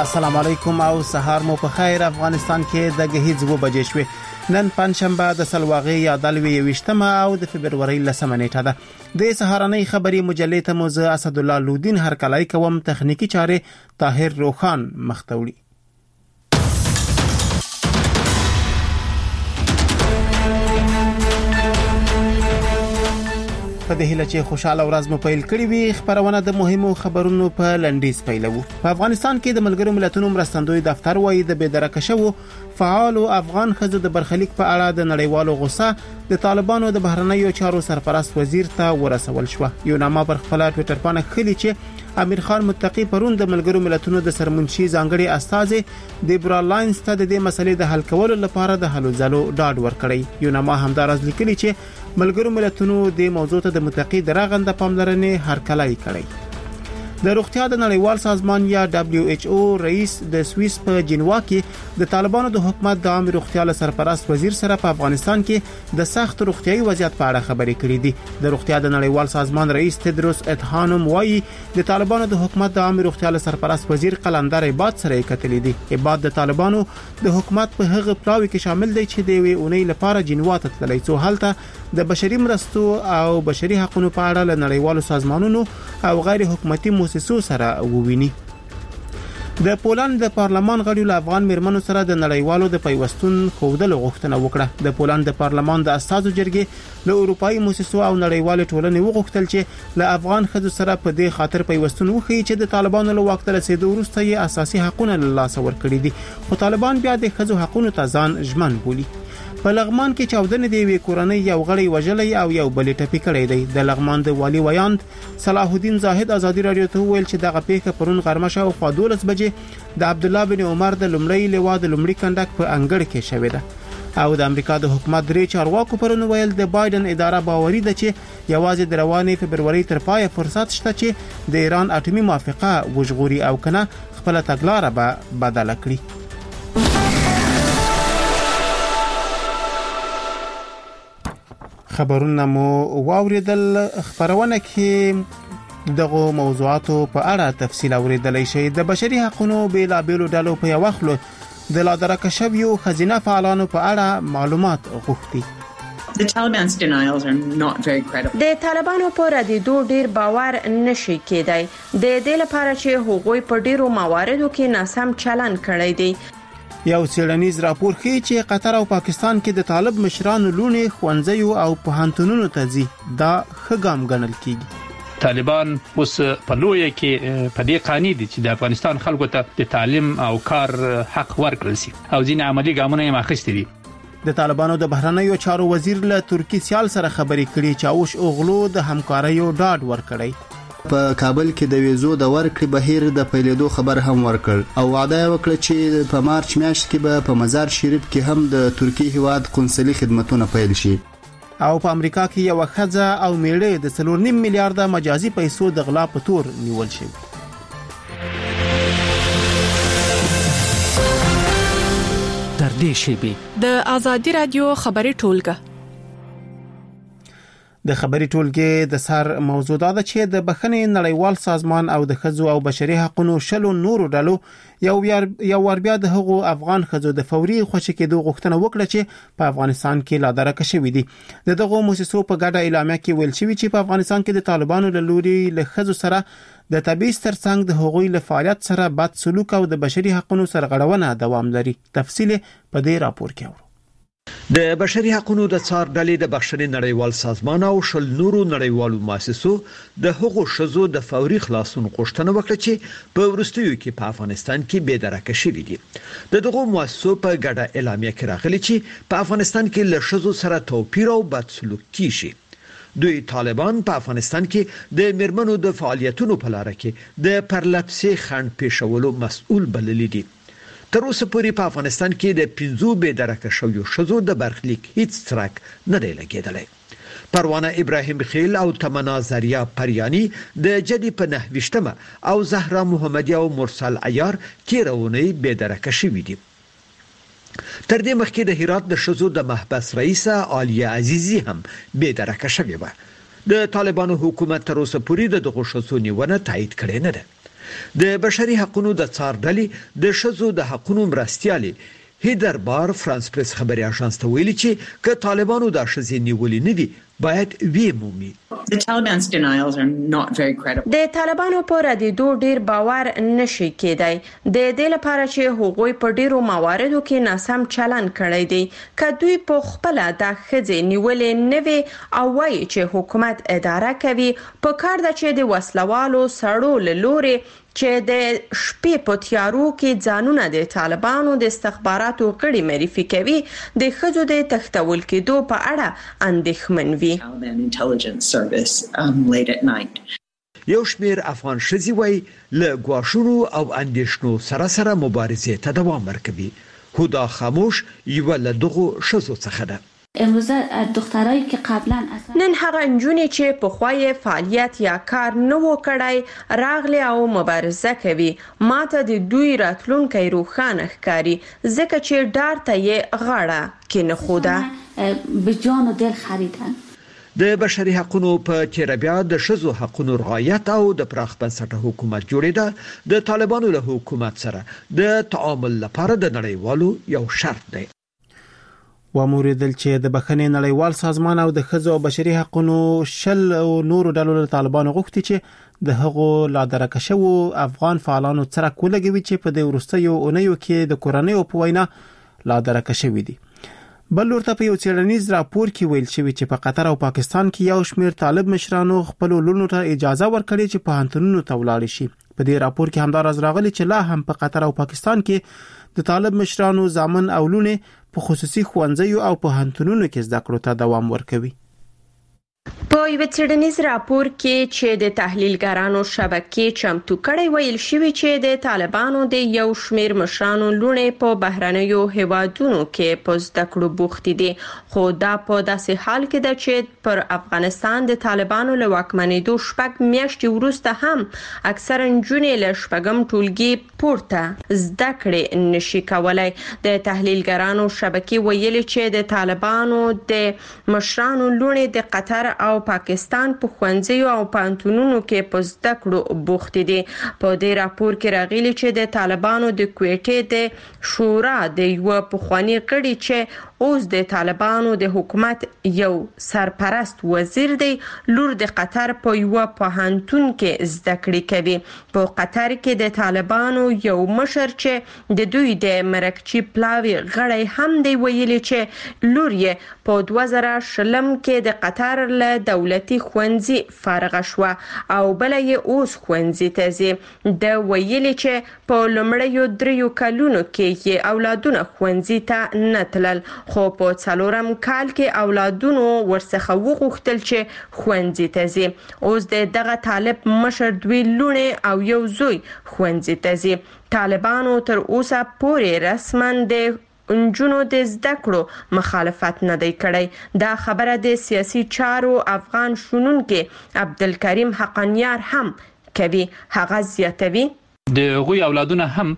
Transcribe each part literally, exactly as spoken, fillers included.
السلام علیکم او سهار مو په خیر. افغانستان کې د غهیځ و بجې شوې. نن پنځشنبه د سلواغې یا دلوي یوشتمه او د فبرवरी لسمه نیټه ده. د سهارنۍ خبري مجلې ته موزه اسد الله لودین هر کلای کوم تخنیکی چاره طاهر روخان مختوړي. په دې هیله چې خوشاله ورځ مو پیل کړی وي. خبرونه د مهمو خبرونو په لنډیز پیلوو. په افغانستان کې د ملګرو ملتونو مرستندوی دفتر وایي د بېدرکه شوو فعالو افغان ښځو د برخلیک په اړه د نړیوالو غوسه د طالبانو د بهرنیو چارو سرپرست وزیر ته ورسول شو. یو نامه پر خپل ټوئیټر باندې خلی چې امیر خان متقی پرون د ملګرو ملتونو د سرمنشي ځانګړي استاد دیبرا لاینز ته د دې مسلې د حل کولو لپاره د هلو ځلو ډاډ ورکړی. یو نامه همدارز لیکلی چې ملګرو ملتونو د موضوع ته د متقی درغند پاملرنې هرکلای کړی. د روغتیا د نړیوال سازمان یا دبليو ایچ او رئیس د سویس په جنوا کې د طالبانو د حکومت د عام روغتیا له سرپرست وزیر سره په افغانستان کې د سخت روغتيایي وضعیت په اړه خبرې کړې دي. د روغتیا د نړیوال سازمان رئیس تدروس ادحانوم وایي د طالبانو د حکومت د عام روغتیا له سرپرست وزیر قلندر عباد سره کتلې دي. عباد د طالبانو د حکومت په هغه پلاوي کې شامل دی چې د وی اونۍ لپاره جنوا ته تللی څو هلته د بشري مرستو او بشري حقوقو په اړه له نړیوالو سازمانونو او غیر حکومتي مؤسسو سره وویني. د پولند د پارلمان غړو له افغان مرمنو سره د نړیوالو د پیوستون خوودلو غوښتنه وکړه. د پولند د پارلمان د اساسو جرګې له اروپאי مؤسسو او نړیوال ټولنې وغوښتل چې له افغان خځو سره په دې خاطر پیوستون وکړي چې د طالبانو له واک ته رسیدو وروسته یې اساسي حقوقونه له لاسه ورکړي دي. خو طالبان بیا د خځو حقوقو ته ځان ژمن بولي. په لغمان کې چاودنې دی وی کورنۍ یو غړی وجلې او یو بل ټپي کړی دی. د لغمان د والی ویاند صلاح الدین زاهد ازادي رادیو ته ویل چې دغه پیښه پرون غرمه شاو خوا دولس بجې د عبد الله بن عمر د لومړی لوا د لومړي کندک په انګړ کې شوې ده. او د امریکا د حکومت درې چارواکو پرون ویل د بایدن اداره باوري ده چې یوازې د روانې فبرवरी تر پای فرصت شته چې د ایران اټومي موافقه وژغوري او کنه خپل تګلارې به بدل کړي. خبرونه مو واوریدل. خبرونه کې دغه موضوعاتو په اړه تفصیل اوریدلای شئ. د بشري حقوقو بیلابېلو ډلو په یو خلو د لادرکه شویو خزینه فعالانو په اړه معلومات غوښتي. The Taliban's denials are not very credible. د طالبانو په ردیدو ډیر باور نشي کېدای. د دې لپاره چې هغوی په ډیرو مواردو کې ناسم چلن کړی دی. یو څېړنیز راپور ښیي چې قطر او پاکستان کې د طالب مشرانو لونې خوانځيو او پوهنتونونو ته ځي. دا ښه ګام ګڼل کیږي. طالبان اوس په لوی کې په دې قانې دي چې د افغانستان خلکو ته د تعلیم او کار حق ورکړل شي او ځینې عملی ګامونه یې ماخستي دي. د طالبانو د بهرنیو چارو وزیر له ترکی سیال سره خبرې کړې چې اوش اوغلو د همکاریو ډاډ ورکړی. په کابل کې د ویزو د ورکړې بهیر د پیلېدو خبر هم ورکړ او وعده وکړه چې په مارچ میاشت کې به په مزار شریف کې هم د ترکی هیواد قونسلي خدماتونه پیل شي. او په امریکا کې یو ښځه او میړه د څلور نیم میلیارډ مجازي پیسو د غلا په تور نیول شوی. در دې شیبه د ازادي رادیو خبري ټولګه د خبري ټولګې د سر موضوع دا ده چې د بخښنې نړیوال سازمان او د خځو او بشري حقوقو شلو نورو ډلو یو یو ور بیا د هغو افغان خځو د فوري خوشی کېدو غوښتنه وکړه چې په افغانستان کې لا درکه شوې دي. د دغه مؤسسو په ګډه اعلامیه کې ویل شوی چې په افغانستان کې د طالبانو له لوري له خځو سره د تبعیض ترڅنګ د هغوی له فعالیت سره بد سلوک او د بشري حقوقو سرغړونه دوام لري. تفصیل په دې راپور کې اورو. د بشري حقوقو د څار ډلې د بخښنې نړیوال سازمان او شل نورو نړیوالو مؤسسو د حقوقو شذو د فوري خلاصون غوښتنه وکړه چې په ورستیو کې په افغانستان کې بې درکه شوي دي. د دغه مؤسسو په ګډه اعلامیه کې راغلي چې په افغانستان کې له شذو سره توپیر او بد سلوک کیږي. دوی طالبان په افغانستان کې د مرمنو د فعالیتونو په لار کې د پرلپسې خنډ پیښولو مسؤل بللی دي. تر اوسه پورې په افغانستان کې د پنځو بې درکه شویو شذو د برخلیک هیڅ څرک نه دی لګیدلی. پروانه ابراهیم خیل او تمنا زریا پریانی د جدي په نهویشتمه او زهرا محمدی او مرسل عیار تیرونی بې درکه شوي دي. تر دې مخکې د هرات د شذو د محبس رئیسه عالیه عزیزی هم بې درکه شوې وه. د طالبانو حکومت تر اوسه پورې د دغه شذو نیونه تایید کړې نه ده. د بشري حقوقو د څار ډلې د شذو د حقوقو مرستيالي هیدر بار فرانس پریس خبري اژانس ته ویلي چې ک طالبانو د شذې نیولې نه دي باید وی مومي. The Taliban's denials are not very credible. د طالبانو پر ردیدو ډیر باور نشي کېدای. د دې لپاره چې هغوی په ډیرو مواردو کې ناسم چلن کړی دی. که دوی په خپل د خځې نیولې نه وي او وایي چې حکومت اداره کوي، په کار ده چې د وسلوالو سړو له لوري چې د شپې په تیارو کې ځانونه د طالبانو د استخباراتو غړي معرفي کوي، د خځو د تښتول کېدو په اړه اندېښمن وي. Taliban intelligence service um, late at night. یو شمیر افغان شذي وای له ګواښونو او اندېښنو سره سره مبارزې ته دوام ورکوي. هدا خاموش یو له دغو شذو څخه ده. امروزه دخترایی که قبلا اصلا نن هغه انجونی چې په خوای فعالیت یا کار نه و کړای راغلی او مبارزه کوي. ماته د دوی راتلونکي روښانه ښکاري ځکه چې ډار ته یې غاړه کې نه خوده به جان و دل خریدن. د بشري حقوقو په چیربیا د شذو حقوقو رعایت او د پراخ بنسټه حکومت جوړیده د طالبانو له حکومت سره د تعامل لپاره د نړیوالو یو شرط دی. وموریدل چې د بخښنې نړیوال سازمان او د ښځو او بشري حقوقو شل او نورو ډلو له طالبانو غوښتي چې د هغو لا درکه شوو افغان فعالانو څرک ولګوي چې په د وروستیو اونیو کې د کورنۍ په وینا لا درکه شوي دي. بل ورته په یو څېړنیز راپور کې ویل شوی چې په قطر او پاکستان کې یو شمېر طالب مشرانو خپل لورونو ته اجازه ورکړي چې پوهنتونونو ته ولاړ شي. په دې راپور کې همدارز راغلي چې لا هم په قطر او پاکستان کې د طالب مشرانو ځامن او لونه په خصوصي ښوونځیو او پوهنتونونو کې زده کړو ته دوام ورکوي. په یو څېړنیز راپور کې چې د تحلیلګرانو شبکې چمتو کړی ویل شوی چې د طالبانو د یو شمېر مشرانو لونه په بهرنیو هیوادونو کې په زده کړو بوخت دي، خو دا په داسې حال کې ده چې پر افغانستان د طالبانو له واکمنېدو شپږ میاشتې وروسته هم اکثر نجونې له شپږم ټولګي پورته زده کړې نشي کولای. د تحلیلګرانو شبکې ویلي چې د طالبانو د مشرانو لونه د قطر او پاکستان په ښوونځیو او پوهنتونونو کې په زده کړو بوخت دي. په دې راپور کې راغلي چې د طالبانو د کویټې د شورا د یو پخوانی غړي چې اوس د طالبانو د حکومت یو سرپرست وزیر دی لور د قطر په یو پوهنتون کې زده کړې کوي. په قطر کې د طالبانو یو مشر چې د دوی د مرکچی پلاوی غړی هم دی ویلي چې لور یې په دوه زره شلم کې د قطر له دولتي ښوونځي فارغ شو او بل یې اوس ښوونځي ته ځي. د ویلي چې په لومړیو دریو کلونو کې یې اولادونه ښوونځي ته نه تلل، خو په څلورم کال کې اولادونو ورڅخه وغوښتل چې ښوونځي ته ځي. اوس د دغه طالب مشر دوی لونه او یو زوی ښوونځي ته ځي. طالبانو تر اوسه پورې رسما د انجونو د زده کړو مخالفت نه دی کړی. دا خبره د سیاسي چارو افغان شنونکي عبدالکریم حقانیار هم کوي. هغه زیاتوي د غوی اولادونه هم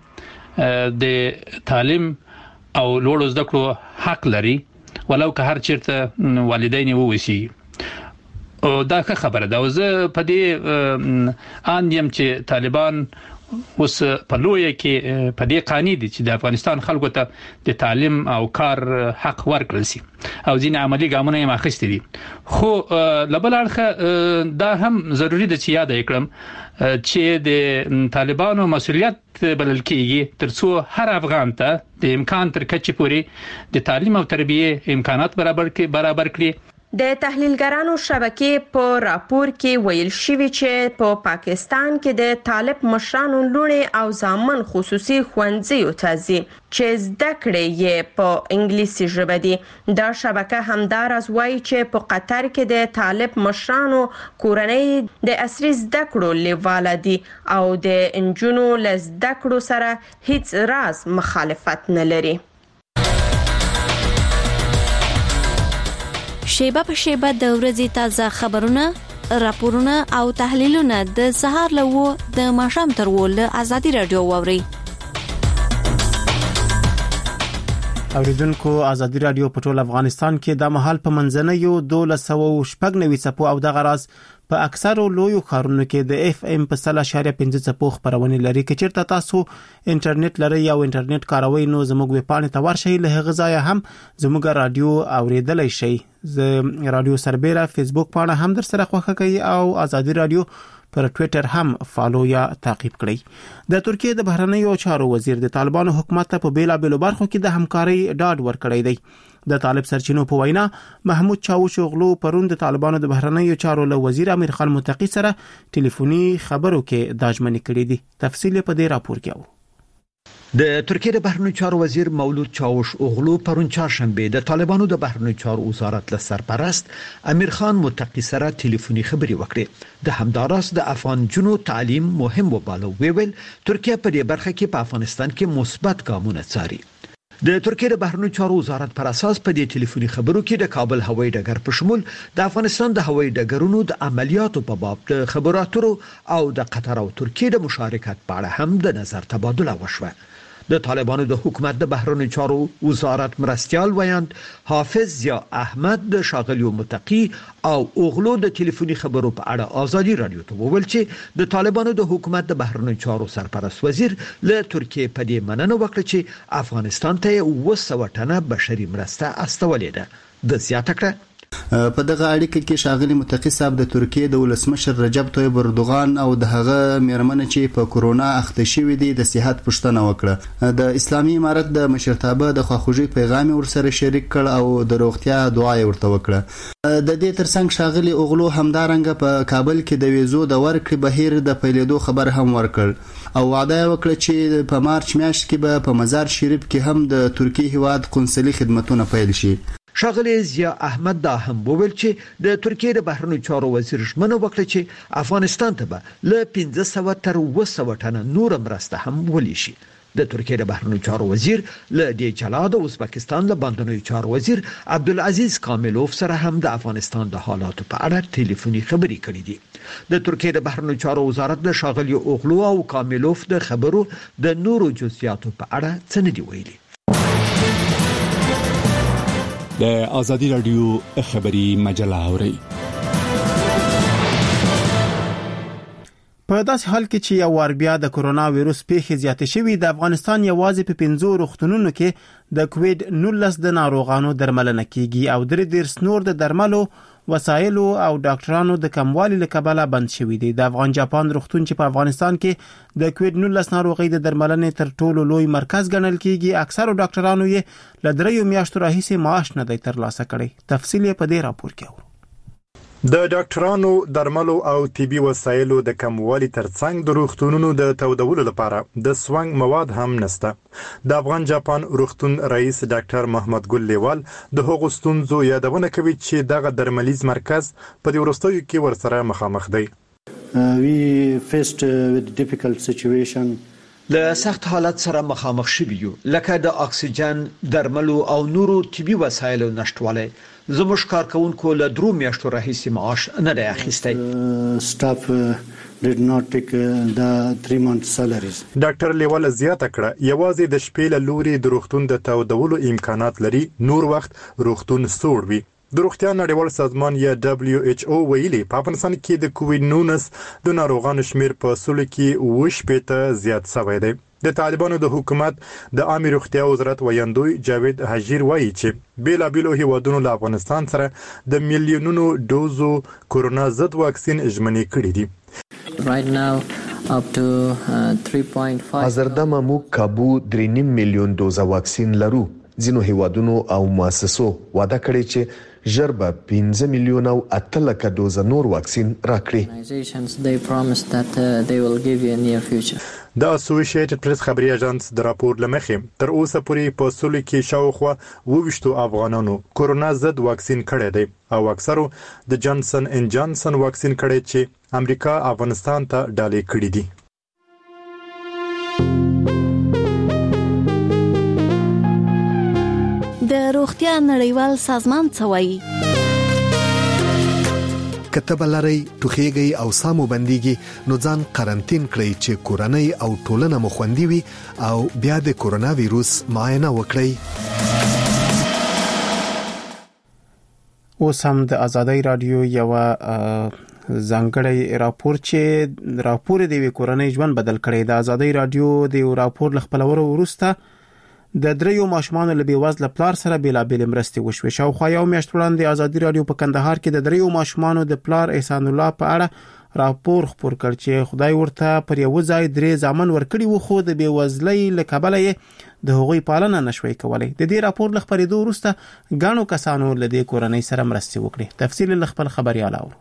د تعلیم او لوړو زده کړو حق لري ولو که هر چیرته والدین ووسی. دا ښه خبره ده. زه په دې ان یم چې طالبان اوس په لوی کې په دې قانې دي چې د افغانستان خلکو ته د تعلیم او کار حق ورکړل شي او ځینې عملی ګامونه یې اخیستي دي. خو لبل اړخه دا هم ضروری ده چې یاد کړم چې د طالبانو مسؤلیت بلل کېږي ترڅو هر افغان ته د امکان تر کچې پورې د تعلیم او تربیه امکانات برابر کړي برابر کړي. د تحلیلګرانو شبکې په راپور کې ویل شوی چې په پاکستان کې د طالب مشرانو لونه او ځامن خصوصي ښوونځیو ته ځي چې زده کړې یې په انګلیسي ژبه دي. دا شبکه همدارس وایي چې په قطر کې د طالب مشرانو کورنۍ د عصري زده کړو لیواله دي او د انجونو له زده کړو سره هیڅ راز مخالفت نه لري. شیبه په شیبه د ورځې تازه خبرونه، راپورونه او تحلیلونه د سهار له و د ماښام تر و له ازادي رادیو واوري. اوریدونکو ازادي رادیو په ټول افغانستان کې د مهال په منځنیو دولس سوه شپږ نوي څپو او د غراس په اکثرو لویو ښارونو کې د اف ام په سل اشاریه پنځه څپو خبرونه لري. که چیرته تاسو انټرنیټ لرئ یا انټرنیټ کاروئ نو زموږ ویب پاڼې ته ورشئ. له هغه ځایه هم زموږ رادیو اوریدلای شئ. ز رادیو سربېره فیسبوک پاڼه هم در سره خوښه کوي او ازادي رادیو پر ټوئیټر هم فالو یا تعقیب کړئ. د ترکیه د بهرنیو چارو وزیر د طالبانو حکومت ته په بیلابېلو برخو کې د همکارۍ ډاډ ورکړی دی. د طالب سرچینو په وینا محمود چاوش اوغلو پرون د طالبانو د بهرنیو چارو له وزیر امیر خان متقی سره ټلیفوني خبرو کې داجمنې کړې دي. تفصیل په دې راپور کې و. د ترکیه د بهرنیو چارو وزیر مولود چاوش اوغلو پرون چهارشنبه د طالبانو د بهرنیو چارو وزارت له سرپرست امیر خان متقی سره ټلیفوني خبرې وکړې. د همداراز د افغان جنو تعلیم مهم وباله ویل ترکیه په دې برخه کې په افغانستان کې مثبت ګامونه څاري. د ترکیه د بهرنیو چارو وزارت پر اساس په دې ټلیفوني خبرو کې د کابل هوایي ډګر په شمول د افغانستان د هوایي ډګرونو د عملیاتو په باب د خبرو اترو او د قطر او ترکیه د مشارکت په اړه هم د نظر تبادله وشوه. د طالبانو د حکومت د بهرنیو چارو وزارت مرستيال ویاند حافظ یا احمد د شاغلی متقی او اوغلو د ټلیفوني خبرو په اړه ازادي رادیو ته وویل چې د طالبانو د حکومت د بهرنیو چارو سرپرست وزیر له ترکیه په دې مننه وکړه چې افغانستان ته اوه سوه ټنه بشري مرسته استولې ده. د زیاته کړه په دغه اړیکه کې شاغلی متقی صاحب د ترکیه د ولسمشر رجب طیب اردوغان او د هغه میرمن چې په کورونا اخته شوې دي د صحت پوښتنه وکړه. د اسلامي امارت د مشرتابه د خواخوږي پیغام ورسره شریک کړ او د روغتیا دعا ورته وکړه. د دې ترڅنګ شاغلی اوغلو همدارنګه په کابل کې د ویزو د ورکړې بهیر د پیلېدو خبر هم ورکړ او وعده وکړه چې په مارچ میاشت کې به په مزار شریف کې هم د ترکیه هیواد قونسلي خدمتونه پیل شي. شاغلی زیا احمد دا هم وویل چې د ترکیه د بهرنیو چارو وزیر ژمنه وکړه چې افغانستان ته به له پنځه سوه تر اوه سوه ټنه نور مرسته هم ولي شي. د ترکیه د بهرنیو چارو وزیر له دې جلا د ازبکستان له باندنیو چارو وزیر عبدالعزیز کاملوف سره هم د افغانستان د حالاتو په اړه ټلیفوني خبرې کړې دي. د ترکیه د بهرنیو چارو وزارت د شاغلی اوغلو او کاملوف د خبرو د نورو جزئیاتو په اړه څه نه دی ویلي. د ازادي رادیو خبري مجله اوري. په داسې حال کې چې یو وار بیا د کورونا وایروس پیښې زیاتې شوې د افغانستان یوازې په پنځو روغتونونو کې د کووید نولس د ناروغانو درملنه کیږي او درې ډیر نور د درملو وسایلو او ډاکټرانو د کموالي له کبله بند شوی دی. د افغان جاپان روغتون چې په افغانستان کې د کووید نولس ناروغي د درملنې تر ټولو لوی مرکز ګڼل کیږي. اکثرو ډاکټرانو یې له دریو میاشتو راهیسې معاش نه دی ترلاسه کړی. تفصیل یې په دې راپور کې اورو. د ډاکټرانو درملو او طبي وسایلو د کموالي ترڅنګ د روغتونونو د تودولو لپاره د سوانګ مواد هم نشته. د افغان جاپان روغتون رئیس ډاکټر محمد ګل لیوال د هغو ستونزو یادونه کوي چې دغه درملیز مرکز په دې وروستیو کې ورسره مخامخ دی. we faced with difficult situation له سخت حالت سره مخامخ شوي یو لکه د اکسیجن درملو او نورو طبي وسایلو نشټوالی. زموږ کارکونکو له درو میاشتو راهیسې معاش نه دی اخیستی. staff did not take the three month salaries. ډاکټر لیوال زیاته کړه یوازې د شپې له لوري د روغتون د تودولو امکانات لري، نور وخت روغتون سوړ وي. د روغتیا نړیوال سازمان یا دبليو ایچ او ویلي په افغانستان کې د کووید نولس د ناروغانو شمیر په سلو کې اوه شپېته زیات شوی دی. د طالبانو د حکومت د عامه روغتیا وزارت ویاندوی جاوید حجیر وایي چې بیلابیلو هیوادونو له افغانستان سره د میلیونونو ډوزو کورونا ضد واکسین ژمنې کړې دي. right now up to uh, three point five حاضردمه موږ کابو درې نیم میلیون دوزه واکسین لرو. ځینو هیوادونو او مؤسسو وعده کړې چې ژر به پنځه میلیون او اته لکه دوزه نور واکسین راکړي. they promised that uh, they will give you a near future. د اسوسییټډ پریس خبري اژانس د راپور لمخې تر اوسه پورې په سلو کې شاوخوا وویشتو افغانانو کورونا ضد واکسین کړی دی او اکثرو د جانسن ان جانسن واکسین کړی چې امریکا افغانستان ته ډالۍ کړی دي. د روغتیا نړیوال سازمان څه وایي؟ کتب لري ټوخیږي او سامو بنديږي نو ځان قرنټین کړئ چې کورنۍ او ټولنه مو خوندي وي او بیا د کورونا وایروس معاینه وکړئ. اوس هم د ازادي رادیو یو ځانګړی راپور چې راپور دی کورنۍ ژوند بدل کړي. د ازادي رادیو د راپور خپلورو ورسته د دریو ماشومان له بیوزله پلار سره بلابل مرستې وشوي. شاوخوا یو میاشت وړاندې ازادي رادیو په کندهار کې د دریو ماشومان د پلار احسان الله په اړه راپور خبر کړ چې خدای ورته پر یو ځای درې ځامن ورکړي و، خو د بیوزلۍ له کبله یې د هغوی پالنه نشوي کولای. د دې راپور له خبرېدو وروسته غاڼو کسانو له دې کورنۍ سره مرستې وکړي. تفصیل له خپل خبريال اورو.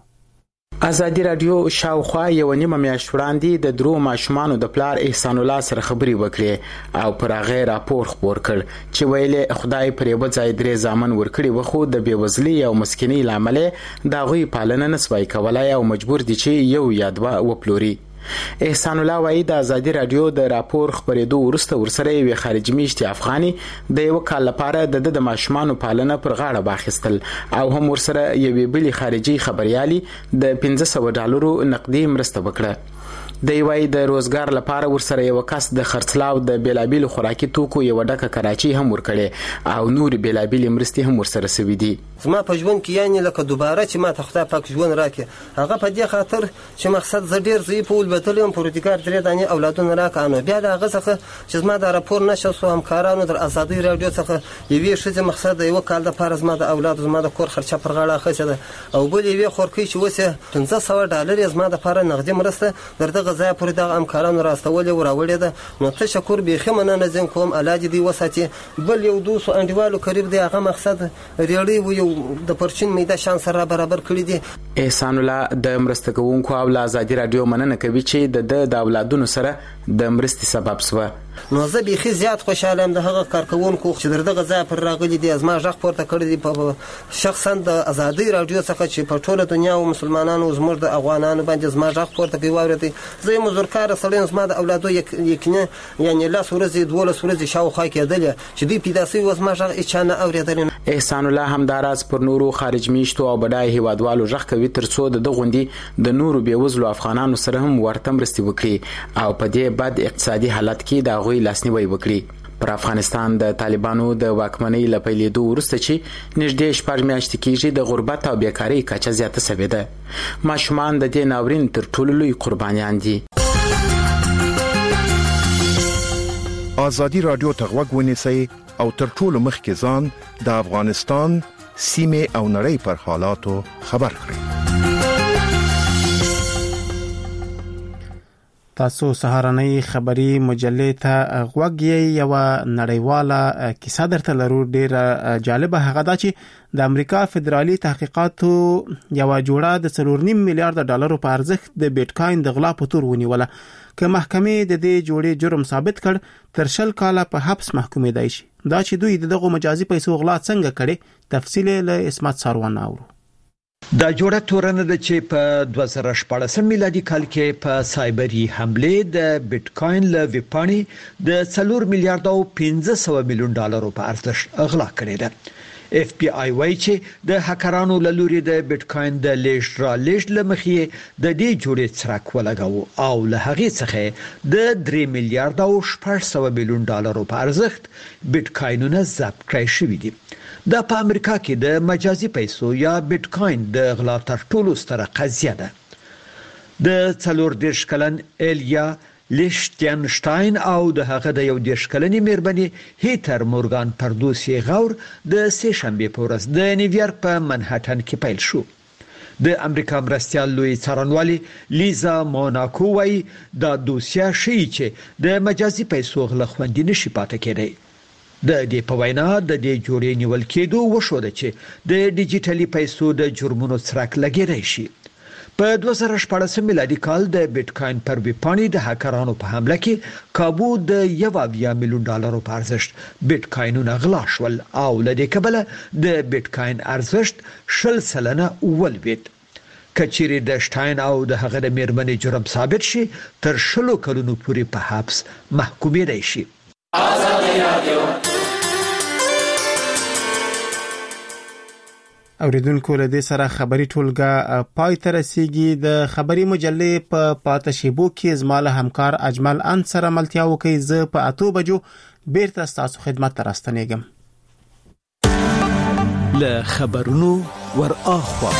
ازادي رادیو شاوخوا یو نیمه میاشت وړاندې د درو ماشومانو د پلار احسان الله سره خبري وکړي او پر هغه راپور خبر کړ چې ویلې خدای پر یو ځای درې ځامن ورکړي و، خو د بیوزلۍ او مسکینۍ لامل دا غوي پالنه نسوي کولای او مجبور دي چې یو یا دوه وپلوري. احسان الله وايي د ازادي رادیو د راپور خبرېدو ورسته ورسره یو خارجي میشتي افغاني د یو کال لپاره د د ماشومانو پالنه پر غاړه باخستل او هم ورسره یو بلی خارجي خبريالي د پنځه سوه ډالرو نقدي مرسته وکړه. د یوای د روزګار لپاره ورسره یو کس د خرڅلاو د بیلابل خوراکي توکو یو ډکه کراچي هم ورکړي او نور بیلابل مرستې هم ورسره سوي دي. زما په ژوند کې یعنی لکه دوباره چې ما ته خدای پاک ژوند راکړي هغه په دې خاطر چې مقصد زه ډیر زی په ولبتلم پروتیکار درې دانې اولادونه راکانو. بیا دا هغه څخه چې زما د راپور نشو سو همکارانو در ازادي رادیو څخه یوې شې مقصد یو کال د پاره زما د اولاد زما د کور خرچه پر غاړه خڅه او بل یوې خورکې چې وسه پنځه سوه ډالر زما د پاره نقدي مرسته درته غزا پر دغه همکارانو راستولې و راوړې ده. نو تشکر بيخي مننه زم کوم علاج دی وساتي. بل یو دوه سو انډیوالو قریب دی هغه مقصد ریړی و یو د پرچین میده شان سره برابر کړی دي. احسان الله د مرسته کوونکو او ازادي رادیو مننه کوي چې د د اولادونو سره د مرستې سبب سوه. نو زه بيخي زیات خوشاله ام د هغه کارکونکو چې دغه ځای پر راغلي دي ازما ژغ پورته کړی دي په شخصا د ازادي رادیو څخه چې په ټوله دنیا او مسلمانانو زموږ د افغانانو باندې ازما ژغ پورته کوي واوري. زه مزورکار سړی زما د اولادو یک یکنه یعنی لاس ورځي دوله ورځي شاوخوا کېدل چې دوی پیداسي وزما ژغ اچانه اوریدل. احسان الله همداراز پر نورو خارج میشتو او بډای هیوادوالو ژغ کوي ترڅو د غوندي د نورو بیوزلو افغانانو سره هم ورته مرستې وکړي او په دې بد اقتصادي حالت کې د غوي لاسنیوي وکړي. پر افغانستان د طالبانو د واکمنۍ لپاره دوه ورسته چې نږدې شپږ میاشتې کېږي د غربت او بیکاری کچه زیاته شوې ده. ماشومان د دې ناورین تر ټولو لوی قربانیان دي. ازادي رادیو ته غوږ ونیسئ او تر ټولو مخکې ځان د افغانستان سیمه او نړۍ پر حالاتو خبر کړئ. تاسو سهارنۍ خبري مجلې ته غوږ یې یو نړیواله کیسه درته لرو. ډیره جالبه هغه ده چې د امریکا فدرالي تحقیقاتو یو جوړه د څلور نیم میلیارډ ډالرو په ارزښت د بیت کاین د غلا په تور ونیوله. که محکمې د دې جوړې جرم ثابت کړ تر شل کاله په حبس محکومېدای شي. دا چې دوی دغه مجازي پیسو غلا څنګه کړي تفصیل له اسمت ساروان اورو. دا جوړه تورنه ده چې په دوه زره شپږ میلادي کال کې په سایبري حمله د بیت کاین له ویپانی د څلور میلیارډ او پنځه سوه میلیون ډالرو په ارزښت غلا کړې ده. اف بي آی وايي چې د هکرانو له لوري د بیت کاین د لیږد را لیږد لمخې د دې جوړې څرک ولګاو او له هغې څخه د درې میلیارډ او شپږ سوه میلیون ډالرو په ارزښت بیت کاینونه ضبط کړی شوي دي. دا په امریکا کې د مجازي پیسو یا بیت کاین د غلا تر ټولو ستره قضیه ده. د څلور دېرش کلن ایلیا لیشتنشتاین او د هغه د یو دیرش کلنې مېرمنې هیتر مورګان پردوسی غور د سه شنبه په ورځ د نیویارک په منهټن کې پیل شو. د امریکا مرستيال لوی څارنوالي لیزا موناکو وايي دا دوسیه شي چې د مجازي پیسو غلا خوندې نشي پاتې کېدی. د دې په وینا د دې جوړې نیول کېدو وشو چې د ډیجیټلي پیسو د جرمونو څرک لګیدای شي. په دوه زره شپږ میلادي کال د بیت کاین پر ویپانی د هکرانو په حمله کې کابو د یو اویا میلیون ډالرو په ارزښت بیت کاینونه غلا شول او لدې کبله د بیت کاین ارزښت شل سلنه ولوید. کچيري د شټاین او د هغه د میرمنې جرم ثابت شي تر شلو کلونو پورې په حبس محکومېدای شي. ازادي رادیو اوریدونکو له دې سره خبري ټولګه پای ته رسیږي. د خبري مجلې په پاته شیبو کې زماله همکار اجمل ان سره ملتیا وکي. زه په اتو بجو بیرته تاسو خدمت ته راستنېږم. له خبرونو ور اخوا.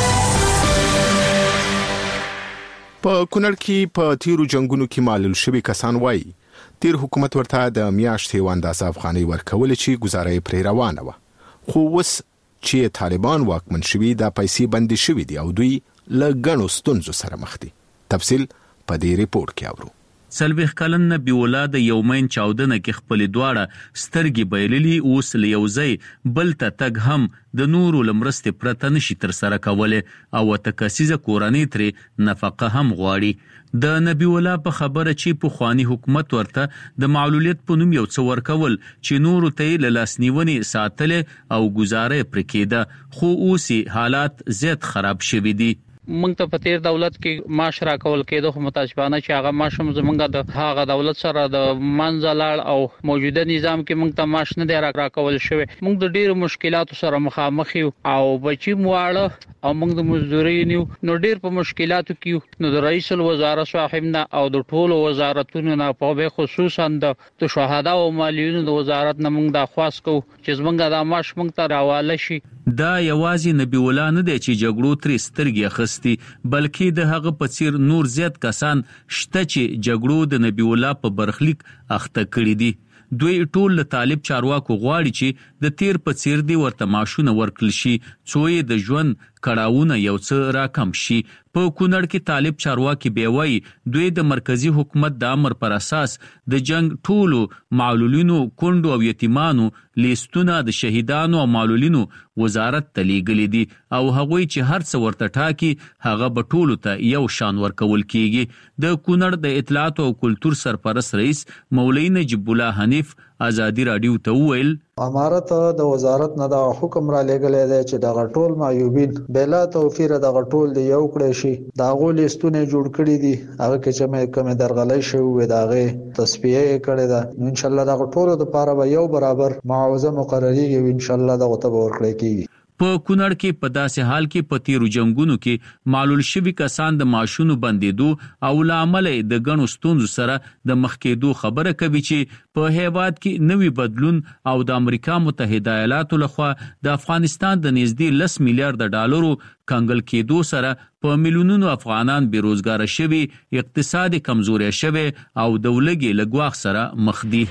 په کونړ کې په تیرو جنگونو کې معلول شوي کسان وایي تیر حکومت ورته د میاشتې یو اندازه افغانۍ ورکول چې گزاره یې پرې روانه وه، خو اوس چې طالبان واکمن شوي دا پیسې بندي شوي دي او دوی له ګڼو ستونزو سره مخ دي. تفصیل په دې ریپورت کې اورو. سلويخ کلن نبی ولاد یومین چاودنه کې خپل دواړه سترګې بایللی اوس له یوځای بل ته تګ هم د نورو لمرست پرته نشي تر سره کوله او تکاسیزه کورنۍ ترې نفقه هم غواړي. د نبی ولا په خبره چې په خواني حکومت ورته د معلولیت په نوم یو څه ورکول چې نورو ته له لاسنیونې ساتل او گزاره پر کېده، خو اوس حالات زیات خراب شوي دي. موږ ته په تیر دولت کې معاش را کول کېده، خو متاسفانه چې هغه معاش هم زمونږ د هغه دولت سره د منځلار او موجوده نظام کې موږ ته معاش نه دی را کول شوی. موږ د ډیرو مشکلاتو سره مخامخ یو او بچی مواړه او موږ د مزدوري نیو نو ډیر په مشکلاتو کې نو د رئیس الوزرا صاحبنا او د ټولو وزارتونو نه په خصوصا د شهدا او مالیونو د وزارت نه موږ د خواست کو چې زمونږ د معاش موږ ته راواله شي. دا یوازې نبی ولا نه دی چې جګړو تر سترګې خستی، بلکې د هغه په څیر نور زیات کسان شته چې جګړو د نبی ولا په برخلیک اخته کړی دي. دوی ټول له طالب چارواکو غواړي چې د تیر په څیر دی ورته معاشونه ورکړل شي څو د ژوند کړهونه یو څه راکم شي. په کونړ کې طالب چارواکي بیوي دوی د مرکزی حکومت د امر پر اساس د جنگ ټولو معلولینو کندو او یتیمانو لیستونه د شهیدانو او معلولینو وزارت ته لیږلي دي او هغوی چې هر څه ورته ټاکي هغه به ټولو ته یو شان ورکول کیږي. د کونړ د اطلاعات او کلتور سرپرست رئیس مولوی نجیب الله حنیف ازادي رادیو ته وویل امارت د وزارت نه د حکم را لګلې ده چې د غټول معیوبین بلا توفیر د غټول دی یو کړی شي دا غول استونه جوړ کړی دي هغه کې چې مې کوم درغلې شو و داغه تصفیه کړی ده ان شاء الله د غټول د لپاره یو برابر معاوضه مقرریږي ان شاء الله د غته ورکړي کیږي. په کونړ کې په داسې حال کې په تیرو جنگونو کې معلول شوي کسان د معاشونو بندیدو او لامل د غنو ستونزو سره د مخ کېدو خبره کوي چې په هیواد کې نوي بدلون او د امریکا متحده ایالاتو لخوا د افغانستان د نږدې لس میلیارډ ډالرو کنګل کېدو سره په میلیونونو افغانان بیروزګار شوي، اقتصاد کمزوري شوي او د ولګي لګواخ سره مخ دي.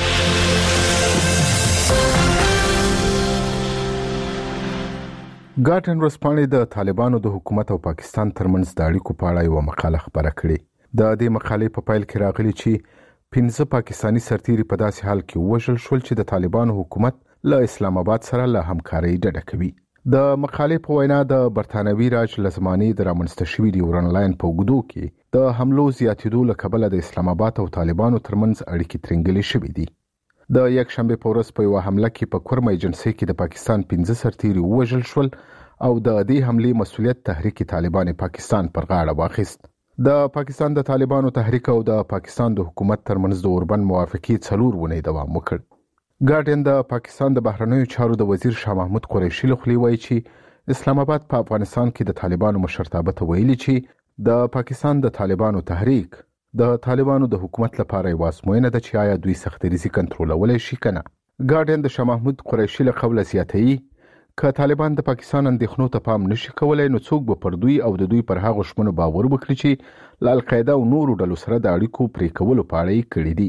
ګارډن ورځپاڼې د طالبانو د حکومت او پاکستان ترمنځ د اړیکو په اړه یو مقاله خبره کړې. د دې مقالې په پایل کې راغلي چې پنځه پاکستانی سرتیري په داسې حال کې وژل شول چې د طالبانو حکومت له اسلام آباد سره له همکارۍ ډډه کوي. د مقالې په وینا د برتانوي راج لزمانی د رامنځته شوي ډیورن لاین په اوږدو کې د حملو زیاتېدو له کبله د اسلام آباد او طالبانو ترمنځ اړیکې ترنګلې شوې دي. د یک شنبه په ورځ په یو حمله کې په کورم ایجنسي کې د پاکستان پنځه سرتیري وژل شول او د دې حملې مسؤلیت تحریک طالبان پاکستان پر غاړه واخیست. د پاکستان د طالبانو تحریک او د پاکستان د حکومت ترمنځ د اوربند موافقې څلور ونې دوام وکړ. ګارډین د پاکستان د بهرنیو چارو د وزیر شاه محمود قریشي له خولې وایي چې اسلام آباد په افغانستان کې د طالبانو مشرتابه ته ویلي چې د پاکستان د طالبانو تحریک د طالبانو د حکومت لپاره یو ازموینه ده چې آیا دوی سختریزي کنټرولولای شي کنه. ګارډین د شاه محمود قریشي له قوله زیاتوي که طالبان د پاکستان اندېښنو ته پام نشي کولای نو څوک به پر دوی او د دوی پر هغو شمنو باور وکړي چې له القاعده او نورو ډلو سره د اړیکو پرې کولو په اړه یې کړي دي.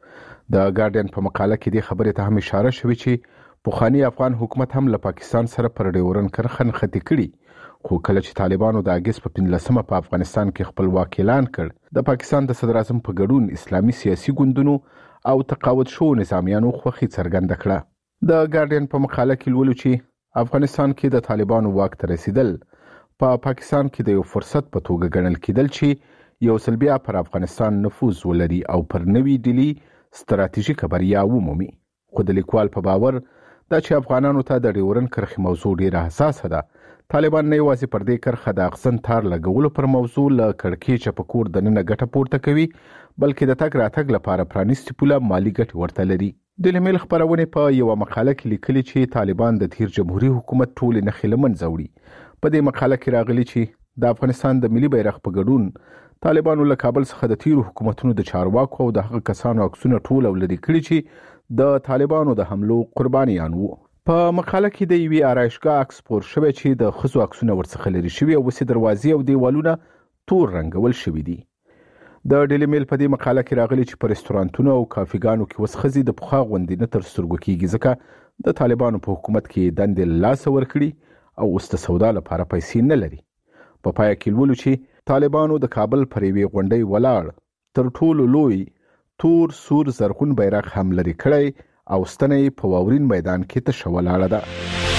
د ګارډین په مقاله کې دې خبرې ته هم اشاره شوې چې پخوانی افغان حکومت هم له پاکستان سره پر ډیورن کرخه نښتې کړي، خو کله چې طالبانو د اګست په پنځلسمه په افغانستان کې خپلواکي اعلان کړ د پاکستان د صدر اعظم په ګډون اسلامي سیاسي ګوندونو او تقاعد شوو نظامیانو خوښي څرګنده کړه. د ګارډین په مقاله کې لولو چې افغانستان کې د طالبانو واک ته رسیدل په پا پاکستان کې د یو فرصت په توګه ګڼل کېدل چې یو ځل بیا پر افغانستان نفوذ ولري او پر نوي ډیلي ستراتیژیکه بریا ومومي. خو د لیکوال په باور دا چې افغانانو ته د ډیورن کرښې موضوع ډیره حساسه ده. طالبان نه یوازې پر دې کرښه د اغزن تار لګولو پر موضوع له کړکېچه په کور دننه ګټه پورته کوي، بلکې د تګ راتګ لپاره پرانیستي پوله مالي ګټې ورته لري. ډیلی میل خپرونې په یوه مقاله کې لیکلي چې طالبان د تیر جمهوریت حکومت ټولې نښې له منځه وړي. په دې مقاله کې راغلي چې د افغانستان د ملي بیرغ په ګډون طالبانو له کابل څخه د تیرو حکومتونو د چارواکو او د هغه کسانو عکسونه ټول او لرې کړي چې د طالبانو د حملو قربانیان وو. په مقاله کې د یوې آرایشګاه عکس خپور شوی چې د ښځو عکسونه ورڅخه لرې شوي او اوس دروازې او دیوالونه تور رنګول شوي دي. د ډیلی میل په دې مقاله کې راغلي چې په رستورانتونو او کافیګانو کې اوس ښځې د پخوا غوندې نه تر سترګو کېږي ځکه د طالبانو په حکومت کې دندې له لاسه ورکړي او اوس د سودا لپاره پیسې نه لري. په پای کې لولو چې طالبانو د کابل پر یوې غونډۍ ولاړ تر ټولو لوی تور سور زرغون بیرغ هم لري کړی او ستنې په واورین میدان کې تشه ولاړه ده.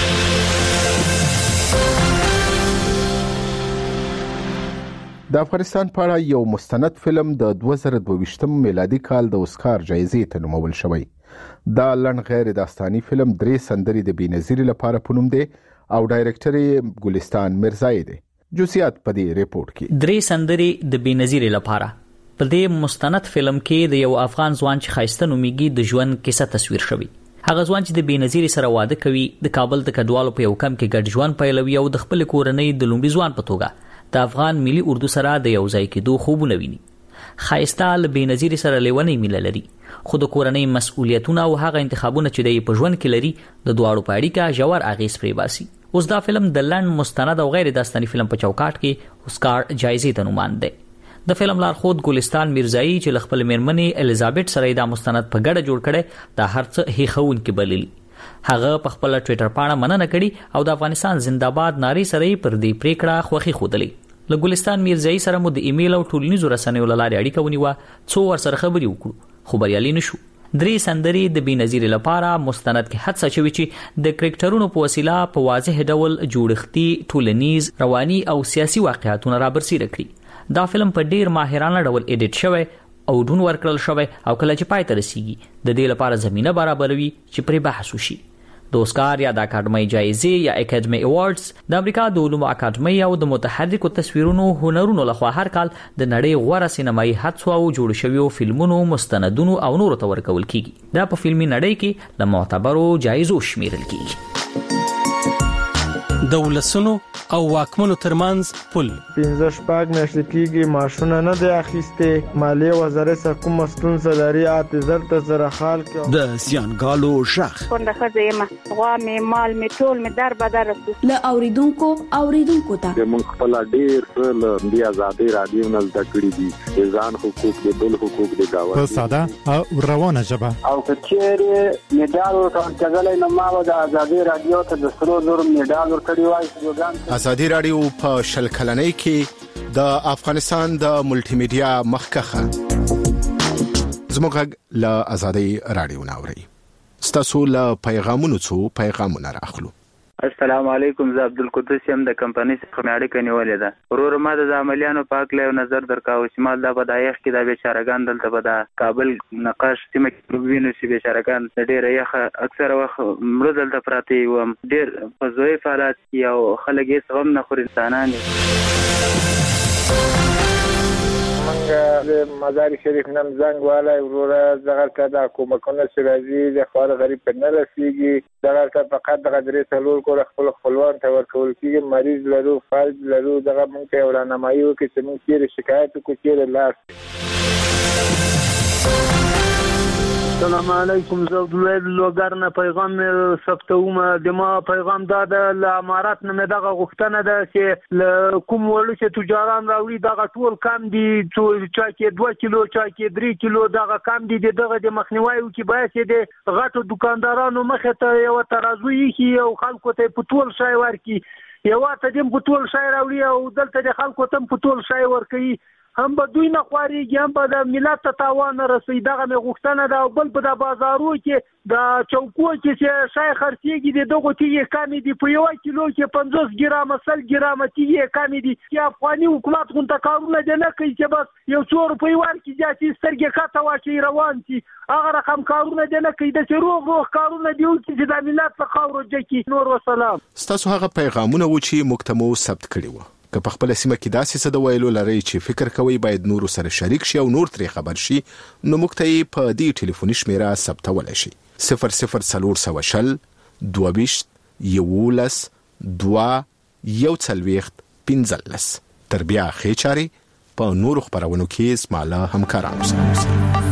د افغانستان په اړه یو مستند فلم د دوه زره دوه ویشتم میلادي کال د اوسکار جایزې ته نومول شوی. دا لنډ غیر داستاني فلم درې سندرې د بېنظیرې لپاره په نوم دی او ډایرکټر یې ګلستان مرزایی دی. جزئیات په دې ریپورت کې. درې سندرې د بېنظیرې لپاره په دې مستند فلم کې د یو افغان ځوان چې ښایسته نومیږي د ژوند کیسه تصویر شوی. هغه ځوان چې د بېنظیرې سره واده کوي د کابل د کډوالو په یو کم کې ګډ ژوند پیلوي او د خپل کورنۍ د لومړي ځوان په توګه د افغان ملي اردو سره د یو ځای کېدو خوبونه ویني. ښایسته له بېنظیرې سره لیونی میله لري خو د کورنۍ مسؤلیتونه او هغه انتخابونه چې د په ژوند کې لري د دواړو په اړیکه ژور اغېز پرې باسي. اوس دا فلم د لنډ مستند او غیر داستاني فلم په چوکاټ کې اوسکار جایزې ته نوماند دی. د فلم لارښود ګلستان مرزایی چې له خپل میرمنې الیزابت سره دا مستند په ګډه جوړ کړي دا هر څه هیښوونکي بللي. هغه په خپل ټویټر پاڼه مننه کړې او د افغانستان زنده‌باد نارې سره پر دې پریکړه خوښي ښودلې. له ګلستان مرزایی سره مو د ایمیل او ټولنیزو رسنیو له لارې اړیکه ونیوه څو ورسره خبرې وکړو خو بریالي نشو. درې سندرې د بېنظیرې لپاره مستند کې هڅه شوې چې د کرکټرونو په وسیله په واضح ډول جوړښتي ټولنیز رواني او سیاسي واقعیتونه رابرسېره کړي. دا فلم په ډیر ماهرانه ډول ایډیټ شوی او ډون ورکړل شوی او کله چې پای ته رسیږي د دې لپاره زمینه برابروي چې پرې بحث وشي. د اوسکار یا د اکاډمۍ جایزې یا اکاډمي ایوارډز د امریکا د علومو اکاډمۍ او د متحرکو تصویرونو هنرونو لخوا هر کال د نړۍ غوره سینمایي هڅو او جوړ شویو فلمونو مستندونو او نورو ته ورکول کیږي. دا په فلمي نړۍ کې د معتبرو جایزو شمیرل کیږي. د ولسونو او واکمنو ترمنځ پل پنځه شپږ میاشتې کېږي معاشونه نه دی اخیستې. مالیې وزارت څخه کومه ستونزه لري اته زر ته زره خال کې د زیانګالو شخ کونډه ښځه یم غوا مې مال مې ټول مې در بدر له اوریدونکو اوریدونکو ته موږ خپل ډیر څه له دې آزادۍ رادیو نه زده کړي دي ځان حقوق د بل حقوق د گاوه په ساده او روانه ژبه او کچېره میډال ورکړل نو ما د آزادۍ رادیو ته د سرو زر میډال ورکړی وای. ازادي رادیو په شل کلنۍ کې د افغانستان د ملټي میډیا مخکخه زموږ له ازادي رادیو ناوړي ستاسو له پیغامونو څو پیغامونه راخلو. السلام علیکم زه عبدالقدوس یم د کمپنۍ څخه مې اړیکه نیولې ده. ورور ما د عملیانو په هکله یو نظر درکاو چې مال دا به د یخ کې د بیچارهګان دلته به د کابل نقاش سیمه کې وینو چې بیچارهګان د ډېره یخه اکثره وخت مړه دلته پراته وي ډېر په ضعیف حالات کې او خلک هېڅ غم نه خوري انسانان د مزار شریف نم زنګ والا وروره دغه ته د کومکونه چې راځي د خوار غریب په نه رسیږي دغه ته فقط دغه درې څلور کور خپل خپلوان ته ورکول کېږي. مریض لرو فلج لرو دغه مونږ ته یو راهنمایي وکړي چې مونږ چېرې شکایت وکړو چېرې لاړ. السلام علیکم زه عبدالوهاب لوګر نه پیغام ثبتوم. د ما پیغام دا د امارات نه دغه غوښتنه ده چې له کوم وړو چې تجاران راوړي دغه ټول کم دي چا کې دوه کیلو چا کې درې کیلو دغه کم دي دغه د مخنیوي وکړي باید چې د غټو دکاندارانو مخې ته یو ترازو یې او خلکو ته په ټول شای ورکړي یو ته دیم په ټول شای راوړي او دلته د خلکو ته په ټول شای ورکړي هم به دوی نه خوارېږي هم به د ملت ته تاوان رسوي. دغه مې غوښتنه ده او بل په د بازارو کې د چوکو کې چې شای خرڅېږي د دغو تیږې کمې دي په یوه کیلو کې پنځوس ګرامه سل ګرامه تیږې کمې دي چې افغاني حکومت غونته کارونه دې نه کوي چې بس یو څو روپۍ ورکړي زیاتې سترګې کته واچوي روان شي هغه رقم کارونه دې نه کوي داسې روغ روغ کارونه دې وکړي چې د ملت په خاورو جکي. نور وسلام. ستاسو هغه پیغامونه و چې موږ ته مو ثبت کړي وو که په خپل سیمه کې داسې څه د ویلو لري چې فکر کوي باید نور سره شریک شي او نور ترې خبر شي نو موږ ته په دې ټلیفوني شمیره ثبتولی شي صفر صفر څلور سوه شل دوه ویشت یولس دوه یو څلوېښت پنځلس. تر بیا ښې چارې په نورو خپرونو کې زما له همکارانو سره اوسئ.